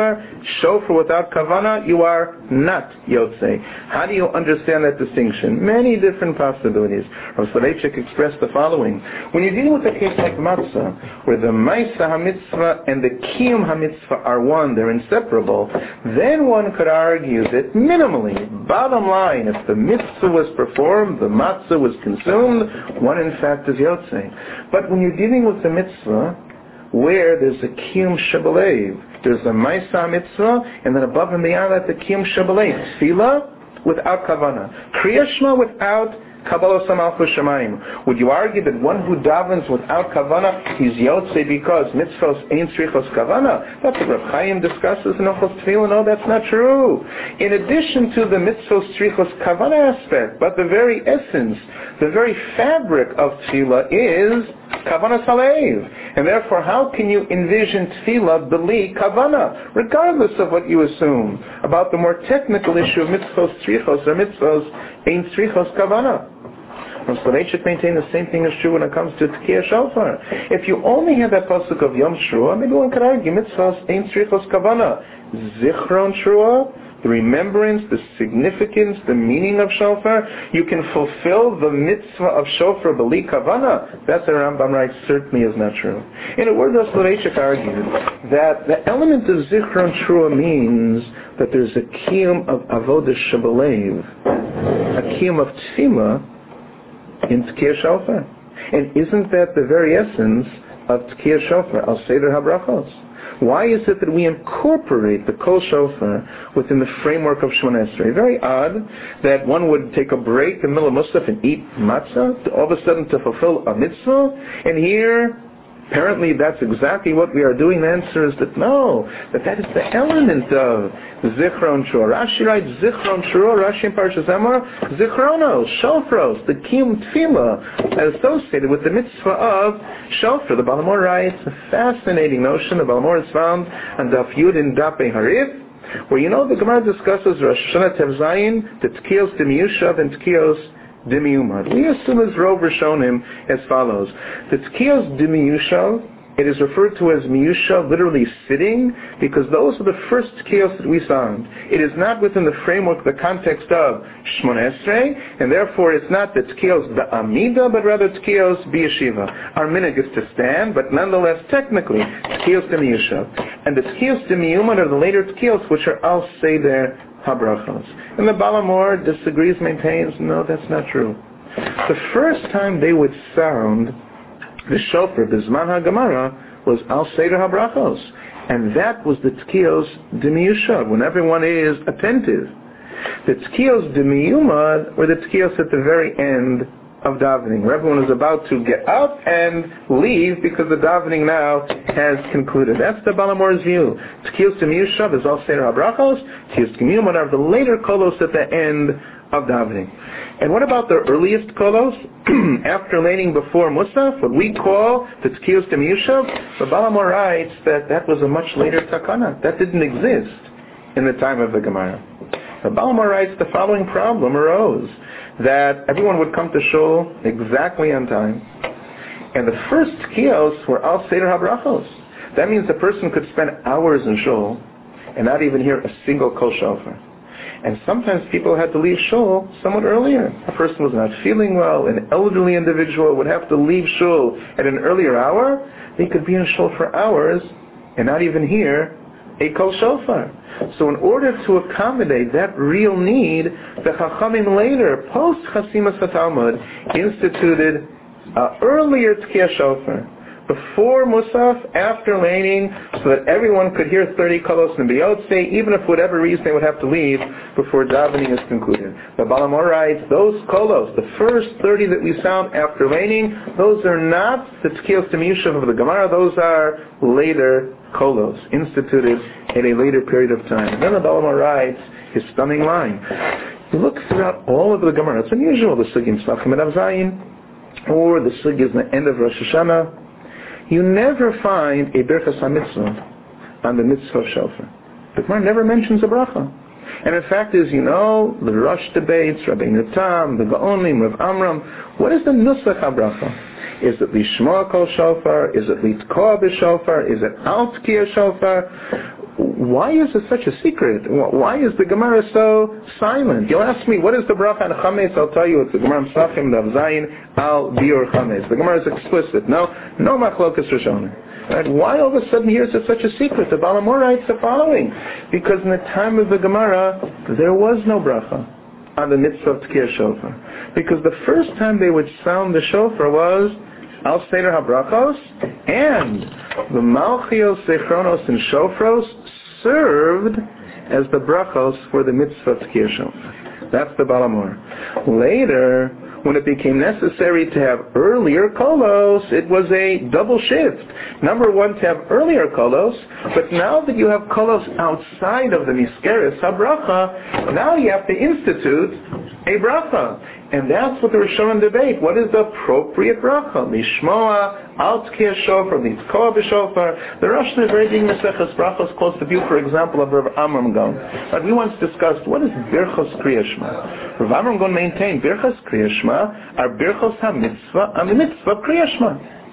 shofar without kavana, you are not yotze. How do you understand that distinction? Many different possibilities. Rav Soloveitchik expressed the following. When you're dealing with a case like matzah, where the Maisa HaMitzvah and the Kiyum HaMitzvah are one, they're inseparable, then one could argue that minimally, bottom line, if the mitzvah was performed, the matzah was consumed, one in fact is yotze. But when you're dealing with the mitzvah, where there's a Kiyum Shabalev, there's a Maisa Mitzvah, and then above and beyond that, the Kiyum Shabalev, Tefillah without Kavana, Kriya Shema without Kabbalah Samalchus Shemayim. Would you argue that one who davens without Kavana, he's Yotze because mitzvahs ain't tzrichos Kavana? That's what Reb Chaim discusses in Ochos Tefillah. No, that's not true. In addition to the mitzvahs tzrichos Kavana aspect, but the very essence, the very fabric of Tefillah is Kavana Salev. And therefore, how can you envision Tefillah b'li Kavana, regardless of what you assume about the more technical issue of mitzvos tzrichos or mitzvos ein tzrichos Kavana? Soloveitchik maintain the same thing is true when it comes to Tkiyah Shofar. If you only have that pasuk of Yom Shua, maybe one could argue mitzvos ein tzrichos Kavana. Zichron Shua, the remembrance, the significance, the meaning of shofar, you can fulfill the mitzvah of shofar b'li kavana. That's the Rambam writes, certainly is not true. In a word, Soloveitchik argued that the element of zichron shua means that there's a kiyum of avodah shabalev, a kiyum of tefillah in tkiyah shofar. And isn't that the very essence of tkiyah shofar, al seder habrachos? Why is it that we incorporate the kol shofar within the framework of Shemona Esrei? Very odd that one would take a break in the middle of Musaf and eat matzah, all of a sudden to fulfill a mitzvah, and here, apparently that's exactly what we are doing. The answer is that no, that is the element of Zichron Shua. Rashi writes Zichron Shua, Rashi in Parshas Emor, Zichronos, Shofros, the Kiyum Tefillah, associated with the mitzvah of Shofar. The Balamor writes a fascinating notion. The Balamor is found on Daf Yud in Dapei Harif, where the Gemara discusses Rosh Hashanah Tev Zayin, the Tkiyos Demiyushav and Tkiyos Dimiyumad. We assume as Rov Rishonim as follows. The Tkiyos Dimiyushav, it is referred to as Miyushav, literally sitting, because those are the first Tkiyos that we sound. It is not within the framework, the context of Shmona Esrei, and therefore it's not the Tkiyos Ba'amida, but rather Tkiyos B'yeshiva. Our minhag is to stand, but nonetheless, technically, Tkiyos Dimiyushav. And the Tkiyos Dimiyumad are the later Tkiyos, which are Al Seder Habrachos. And the Balamor disagrees, maintains, no, that's not true. The first time they would sound the shofar, Bizman HaGemara, was Al Seder HaBrachos. And that was the Tkiyos Demiyushav, when everyone is attentive. The Tkiyos Demiyumad were the Tkiyos at the very end of davening, where everyone is about to get up and leave because the davening now has concluded. That's the Balamor's view. Tkiyos Demiyushav is Al Seder HaBrachos, Tkiyos Demiyumad are the later kolos at the end of davening. And what about the earliest kolos? After laning before Musaf, what we call the Tkiyos Demiyushav, the Balamor writes that was a much later takana. That didn't exist in the time of the Gemara. The Balamor writes the following problem arose, that everyone would come to shul exactly on time. And the first Tkiyos were Al Seder HaBrachos. That means the person could spend hours in shul and not even hear a single kol shofar. And sometimes people had to leave shul somewhat earlier. A person was not feeling well, an elderly individual would have to leave shul at an earlier hour. They could be in shul for hours and not even hear a kol shofar. So in order to accommodate that real need, the Chachamim later, post Chasimas HaTalmud, instituted earlier Tkiyah Shofar, before Musaf, after laning, so that everyone could hear 30 kolos and biyotze, even if for whatever reason they would have to leave before davening is concluded. The Balamor writes, those kolos, the first 30 that we sound after laning, those are not the Tkiyos Demiyushav of the Gemara, those are later kolos, instituted at a later period of time. And then the Balamor writes his stunning line. You look throughout all of the Gemara, it's unusual, the Sugim Tzlachim and Avzayin, or the Sugim is the end of Rosh Hashanah, you never find a Birchas HaMitzvah on the Mitzvah Shofar. The Gemara never mentions a bracha. And in fact, as you know, the Rosh debates, Rabbeinu Tam, the Gaonim, Rav Amram, what is the Nusach HaBracha? Is it Lishma Kol Shofar? Is it Litkoa B'Shofar? Is it Al Tkiyah Shofar? Why is it such a secret? Why is the Gemara so silent? You'll ask me, what is the bracha on Chametz? I'll tell you, it's the Gemara Pesachim, Dav Zayin, Al Biur Chametz. The Gemara is explicit. No Machlokas Rishonim. Right? Why all of a sudden here is it such a secret? The Balamor writes the following. Because in the time of the Gemara, there was no bracha on the mitzvah of Tkiyah Shofar. Because the first time they would sound the shofar was Al Seder HaBrachos, and the Malchios, Zechronos, and Shofros served as the brachos for the mitzvah of Tkiyah Shofar. That's the Balamor. Later, when it became necessary to have earlier kolos, it was a double shift. Number one, to have earlier kolos, but now that you have kolos outside of the Miskeres HaBracha, now you have to institute a bracha. And that's what the Rishonim debate. What is the appropriate bracha? Lishmoa, Al Tkiyah Shofar, Litkoa B'Shofar. The Rosh is very big Maseches Brachos quotes the view, for example, of Rav Amram Gon. But we once discussed, what is Birchos Kriyas Shema? Rav Amram Gon maintained Birchos Kriyas Shema are Birchos HaMitzvah and the Mitzvah Kriyas Shema.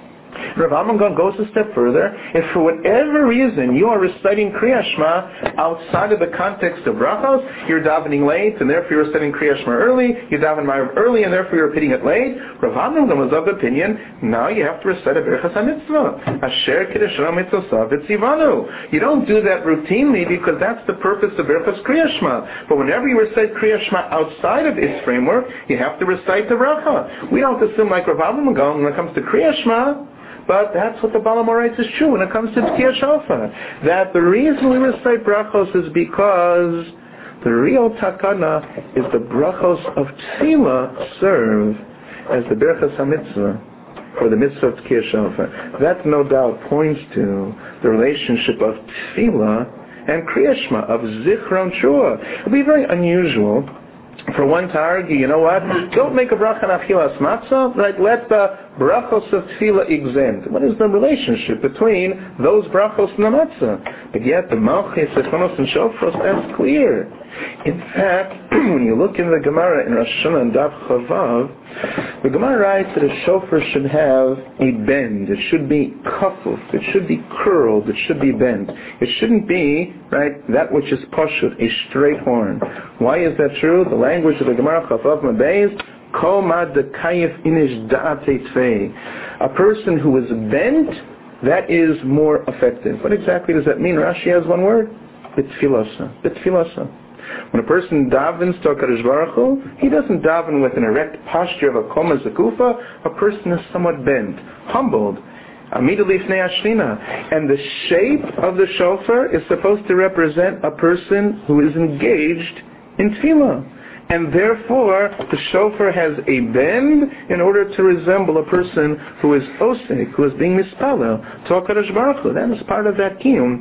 Rav Amram Gon goes a step further. If for whatever reason you are reciting Kriyas Shema outside of the context of brachos, you're davening late and therefore you're reciting Kriyas Shema early, you daven Ma'ariv early and therefore you're repeating it late, Rav Amram Gon was of the opinion, now you have to recite a Birchas HaMitzvah. Asher Kiddushah Mitzosav V'tzivanu. You don't do that routinely because that's the purpose of Birchas Kriyas Shema. But whenever you recite Kriyas Shema outside of its framework, you have to recite the bracha. We don't assume like Rav Amram Gon when it comes to Kriyas Shema, but that's what the Balamor writes is true when it comes to Tkiyah Shofar. That the reason we recite brachos is because the real takana is the brachos of Tefillah serve as the Birchas HaMitzvah for the mitzvah of Tkiyah Shofar. That no doubt points to the relationship of Tefillah and Kriyas Shema, of Zichron Shua. It would be very unusual for one to argue, you know what, don't make a bracha on achilas matzah, right, let the brachos of tefillah exempt. What is the relationship between those brachos and the matzah? But yet the malchis, sechonos, and shofros, that's clear. In fact, when you look in the Gemara in Rosh Hashanah and Daf Chavav, the Gemara writes that a shofar should have a bend. It should be kafuf. It should be curled. It should be bent. It shouldn't be, right, that which is pashut, a straight horn. Why is that true? The language of the Gemara Chavav Mabeis, kol mad dekayif inish da'ate tvei. A person who is bent, that is more effective. What exactly does that mean? Rashi has one word. Bitfilasa. Bitfilasa. When a person davens to HaKadosh Baruch Hu, he doesn't daven with an erect posture of a koma zakufa. A person is somewhat bent, humbled. Amidali Fnei Ashvina. And the shape of the shofar is supposed to represent a person who is engaged in tefillah. And therefore, the shofar has a bend in order to resemble a person who is osek, who is being mispalel to HaKadosh Baruch Hu. That is part of that kiyum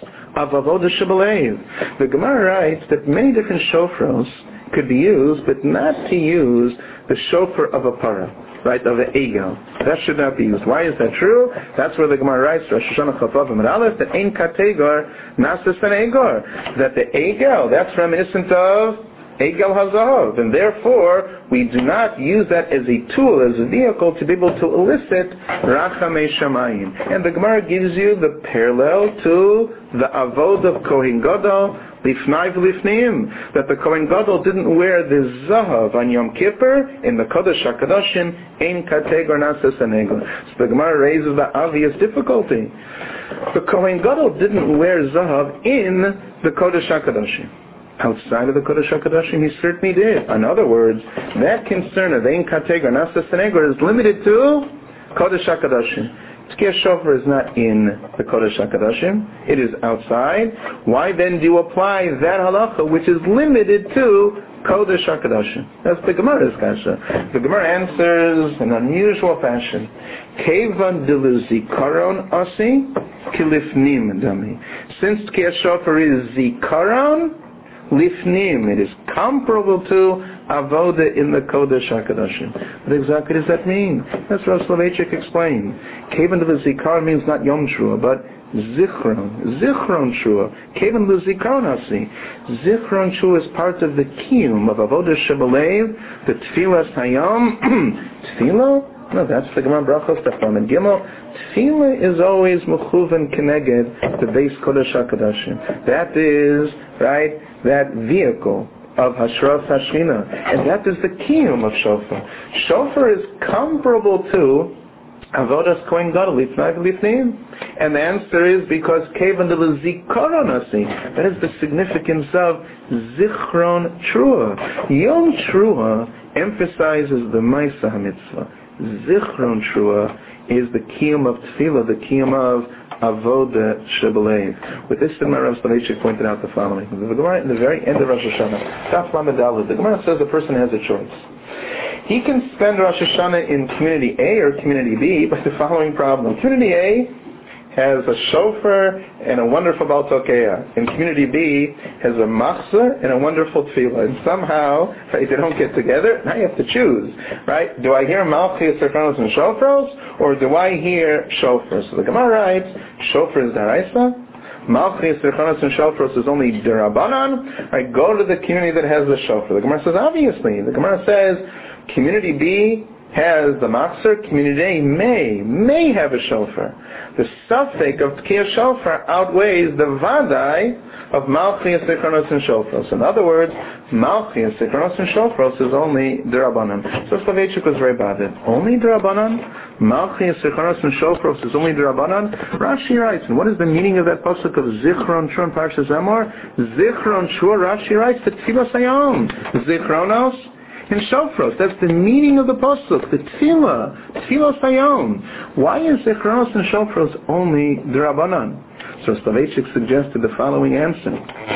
of avodah shebelev. The Gemara writes that many different shofros could be used, but not to use the shofar of a parah, right, of an egel. That should not be used. Why is that true? That's where the Gemara writes, Rosh Hashanah Chavav Amud Aleph, that ein kategor nasas an egor, that the egel, that's reminiscent of Egel HaZahav, and therefore we do not use that as a tool, as a vehicle to be able to elicit Rachamei Shamayim. And the Gemara gives you the parallel to the Avod of Kohen Gadol Lifnai v'lifneim, that the Kohen Gadol didn't wear the Zahav on Yom Kippur in the Kodesh HaKadoshim, Ein Kateg or Nasa Sanegel. So the Gemara raises the obvious difficulty. The Kohen Gadol didn't wear Zahav in the Kodesh HaKadoshim. Outside of the Kodesh HaKadoshim, he certainly did. In other words, that concern of Ein Kateg or Nasa Sanegel is limited to Kodesh HaKadoshim. Tkiyah Shofar is not in the Kodesh HaKadoshim. It is outside. Why then do you apply that halacha, which is limited to Kodesh HaKadoshim? That's the Gemara's kasha. The Gemara answers in an unusual fashion. Kevan dilu zikaron asi kilifnim dami. Since Tkiyah Shofar is zikaron, lifnim, it is comparable to avoda in the Kodesh HaKadoshim. What exactly does that mean? That's what Soloveitchik explained. Kevan the Zikaron means not Yom Shua, but Zichron Shua. Kevan the Zikaron Asi. Zichron Shua is part of the kiyum of avoda shebalev, the Tfilas Hayam. Tfilah? No, that's the Gemara Brachos Teflon and Gimel. Tefillah is always mechuven keneged the base Kodesh HaKadoshim. That is, right, that vehicle of Hashras Hashchina, and that is the kiyum of Shofar. Shofar is comparable to Avodas Kohen Gadol Lifnai v'Lifneim, and the answer is because Kevan Delu Zikaron Asi. That is the significance of Zichron Trua. Yom Trua emphasizes the Maisa HaMitzvah. Zichron Trua is the kiyum of Tefillah, the kiyum of Avoda Shebelev. With this, the Gemara Soloveitchik pointed out the following. The Gemara in the very end of Rosh Hashanah, Daf Lamed Aleph, the Gemara says the person has a choice. He can spend Rosh Hashanah in community A or community B, but the following problem. Community A has a shofar and a wonderful Baal Tokeah. In community B has a machzor and a wonderful tefillah. And somehow, right, they don't get together. Now you have to choose, right? Do I hear Malchus, Sechanos, and Shofros, or do I hear shofar? So the Gemara writes, shofar is daraisa. Malchus, Sechanos, and Shofros is only derabanan. I go to the community that has the shofar. The Gemara says, obviously. The Gemara says, community B has the machzor, community A may have a shofar. The suffix of Tkiyah Shofar outweighs the vadai of Malchiyas, Zichronos, and Shofros. In other words, Malchiyas, Zichronos, and Shofros is only Derabanan. So Soloveitchik was very bad. Only Derabanan? Malchiyas, Zichronos, and Shofros is only Derabanan? Rashi writes, and what is the meaning of that pasuk of Zichron Shua in Parshas Emor? Zichron Shua, Rashi writes, the Tfilas Hayom. Zichronos and Shofros. That's the meaning of the pasuk, the Tfilas Hayom. Why is Zichronos and Shofros only Derabanan? So Soloveitchik suggested the following answer.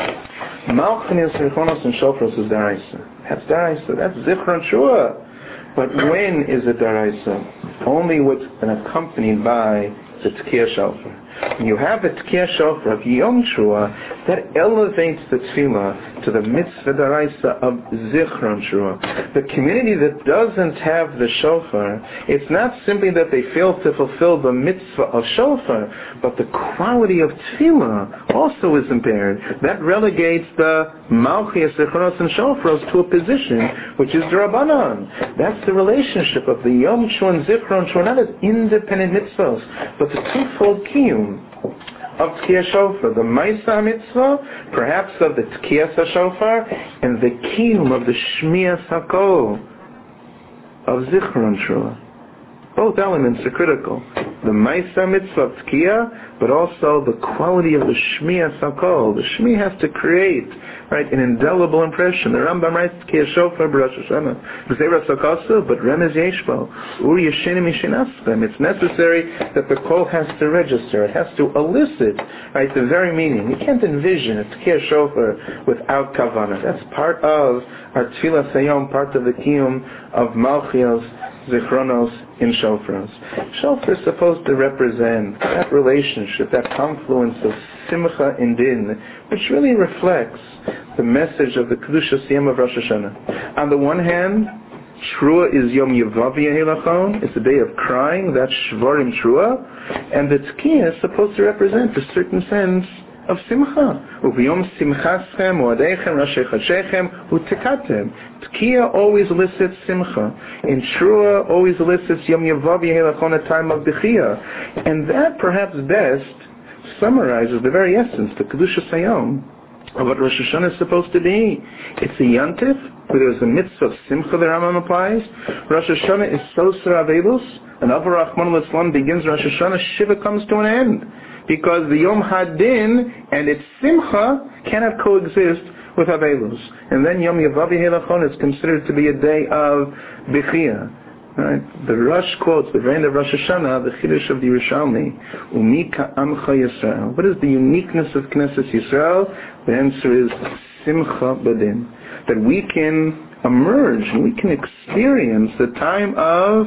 Malchiyas, Zichronos, and Shofros is Daraisa. That's Daraisa. That's Zichron Shua. But when is it Daraisa? Only what's been accompanied by the Tkiyah Shofar. When you have the Tkiyah Shofar of Yom Shua, that elevates the Tefillah to the mitzvah daraisa of Zichron Shua. The community that doesn't have the Shofar, it's not simply that they fail to fulfill the mitzvah of Shofar, but the quality of Tefillah also is impaired. That relegates the Malchiyas, Zichronos, and Shofros to a position which is Derabanan. That's the relationship of the Yom Shua and Zichron Shua, not as independent mitzvahs, but the twofold kiyum of Tkiyah Shofar, the Maisa Mitzvah, perhaps of the Tkiyah Shofar, and the kiyum of the Shmiyas HaKol of Zichron Shua. Both elements are critical. The Maisa Mitzvah of Tkiyah, but also the quality of the Shmiyas HaKol. The Shmi has to create, right, an indelible impression. The Rambam writes Tkiyah Shofar b'Rosh Hashanah. B'Zeira Sokasu, but Remez Yeshbo. Uri Yeshenim Yishenaschem. It's necessary that the Kol has to register. It has to elicit, right, the very meaning. You can't envision a Tkiyah Shofar without Kavanah. That's part of our Tfilas Hayom, part of the Kiyum of Malchios, Zichronos, in Shofros. Shofar is supposed to represent that relationship, that confluence of Simcha and Din, which really reflects the message of the Kedushas Yom of Rosh Hashanah. On the one hand, Trua is Yom Yevavi Yehelachon, it's a day of crying, that's Shvarim Trua, and the Tkiyah is supposed to represent a certain sense of Simcha. Uviyom Simchaschem, Uadechem, Rashi Chashechem, Utekatem. Tkiyah always elicits Simcha. And Trua always elicits Yom Yevav Yehelachon, a time of Bechiyah. And that perhaps best summarizes the very essence, the Kedushas Hayom of what Rosh Hashanah is supposed to be. It's a Yantif, where there's a mitzvah of Simcha, the Rambam applies. Rosh Hashanah is Soser Avelus, and Avar Rahman al-Islam begins Rosh Hashanah, Shiva comes to an end. Because the Yom Hadin and its Simcha cannot coexist with Avelus. And then Yom Yavavi Helachon is considered to be a day of Bechia. Right? The Rosh quotes the reign of Rosh Hashanah, the Chiddush of the Yerushalmi, Umika Amcha Yisrael. What is the uniqueness of Knesset Yisrael? The answer is Simcha Badin. That we can emerge and we can experience the time of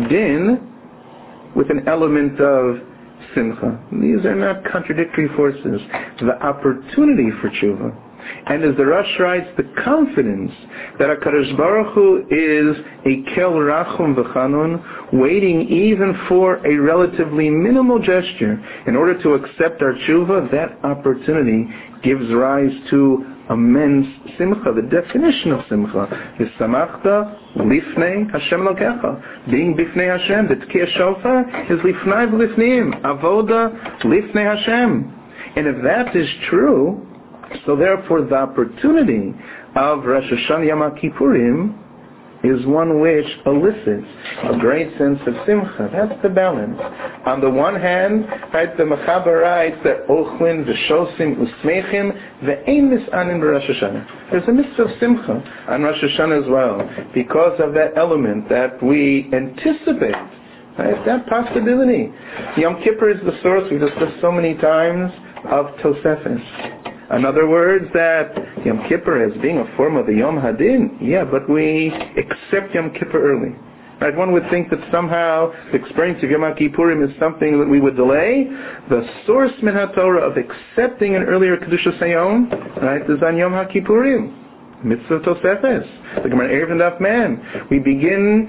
Din with an element of Simcha. These are not contradictory forces. The opportunity for tshuva. And as the Rosh writes, the confidence that HaKadosh Baruch Hu is a kel rachum v'chanun, waiting even for a relatively minimal gesture in order to accept our tshuva, that opportunity gives rise to immense simcha. The definition of simcha is samachta lifnei Hashem lokecha, being bifnei Hashem. The tkei shofar is lifnei v'lifneim, avoda lifnei Hashem. And if that is true, so therefore the opportunity of Rosh Hashanah Yom Kippurim is one which elicits a great sense of simcha. That's the balance. On the one hand, right, the Mechaber writes that Ochlin v'shosim usmechim ve'ein mis'anin b'Rosh Hashanah. There's a mitzvah of simcha on Rosh Hashanah as well, because of that element that we anticipate. Right, that possibility. Yom Kippur is the source, we've discussed so many times, of Tosefes. In other words, that Yom Kippur as being a form of the Yom Hadin, yeah, but we accept Yom Kippur early. Right? One would think that somehow the experience of Yom Kippurim is something that we would delay. The source min HaTorah of accepting an earlier Kedushas Hayom, right, is on Yom Kippurim. Mitzvah Tosefes. The Gemara Erev and Daf Man. We begin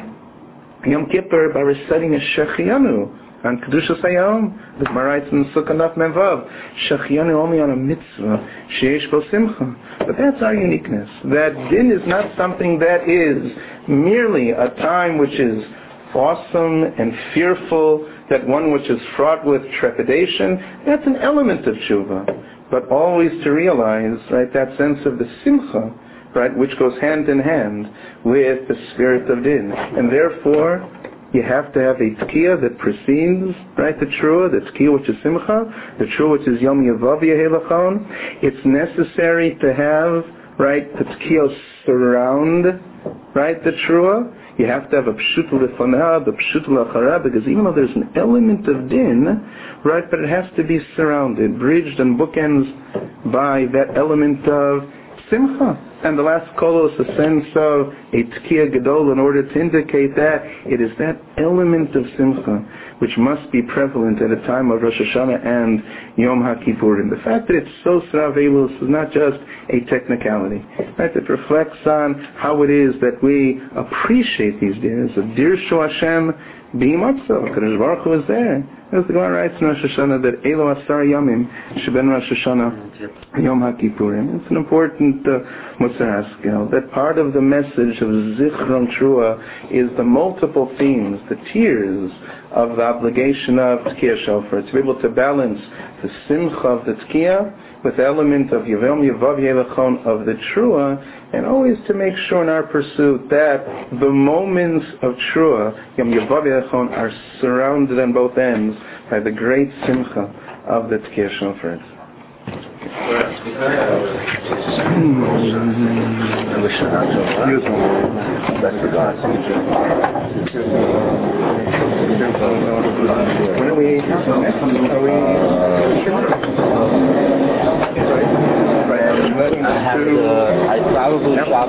Yom Kippur by reciting a Shechianu on Kedushas Hayom. The Gemara writes in Sukkah Daf Menvav, Shechianu only on a mitzvah, sheyesh bo simcha. But that's our uniqueness. That din is not something that is merely a time which is awesome and fearful, that one which is fraught with trepidation. That's an element of tshuva. But always to realize, right, that sense of the simcha, right, which goes hand in hand with the spirit of din. And therefore, you have to have a tkiyah that precedes, right, the trua, the tkiyah which is simcha, the trua which is yom yavav yehelachon. It's necessary to have, right, the tkiyah surround, right, the trua. You have to have a pshutul lefanah, the pshutul lachara, because even though there's an element of din, right, but it has to be surrounded, bridged and bookends by that element of simcha. And the last kolos, a sense of a tkiyah gadol, in order to indicate that it is that element of simcha which must be prevalent at a time of Rosh Hashanah and Yom HaKippurim. The fact that it's so sravelus is not just a technicality. Right? It reflects on how it is that we appreciate these days of Dirshu Hashem B'Yimatzo. Kadosh Baruch Hu is there. As the Gemara writes in Rosh Hashanah that Elo Asar Yomim Sheben Rosh Hashanah Yom HaKippurim. It's an important Musar Haskel. That part of the message of Zichron Trua is the multiple themes, the tiers of the obligation of Tkiyah Shofar. To be able to balance the Simcha of the Tkiyah with the element of Yom Yavav Yelachon of the Trua, and always to make sure in our pursuit that the moments of Trua, Yom Yavav Yelachon, are surrounded on both ends by the great Simcha of the Tkiyah Shofar. When are we? I probably